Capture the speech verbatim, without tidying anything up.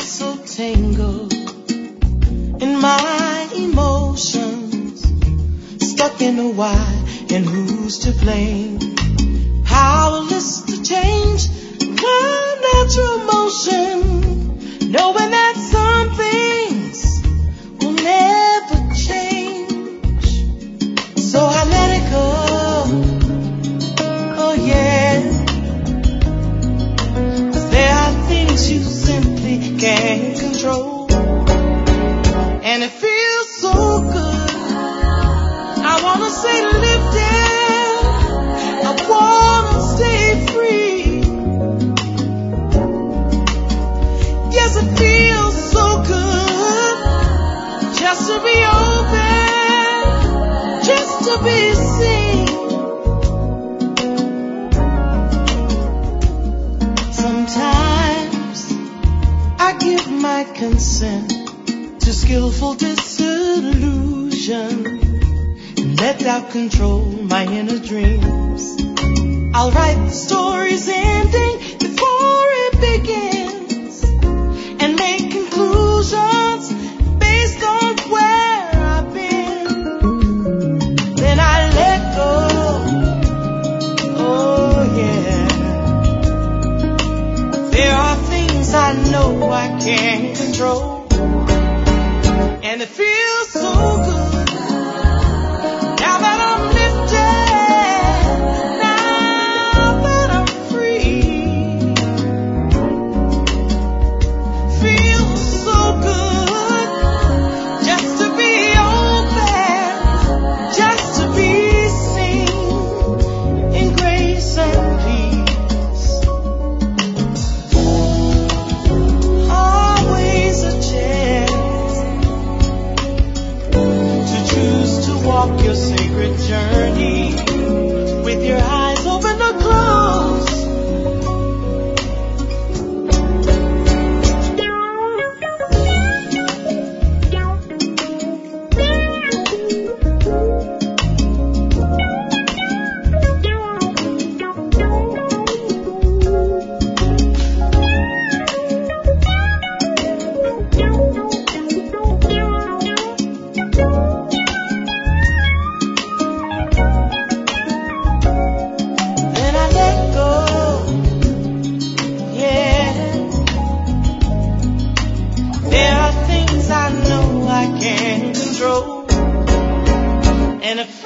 so tangled in my emotions, stuck in a why and who's to blame, powerless to change my natural motion, knowing that some things will never change. So I let it go, oh yeah, 'cause there are things you simply can't control, and it feels so good. I wanna stay lifted, I wanna stay free. Yes, it feels so good just to be open, just to be seen. Sometimes I give my consent to skillful disillusion and let doubt control my inner dreams. I'll write the story's ending before it begins and make conclusions based on where I've been. Then I let go, oh yeah. There are things I know I can't control, and it feels so good. Now that I'm lifted, now that I'm free, feels so good just to be open, just to be seen in grace and peace. Always a chance to choose to walk your sacred journey with your eyes open or closed. Then I let go, yeah. There are things I know I can't control, and if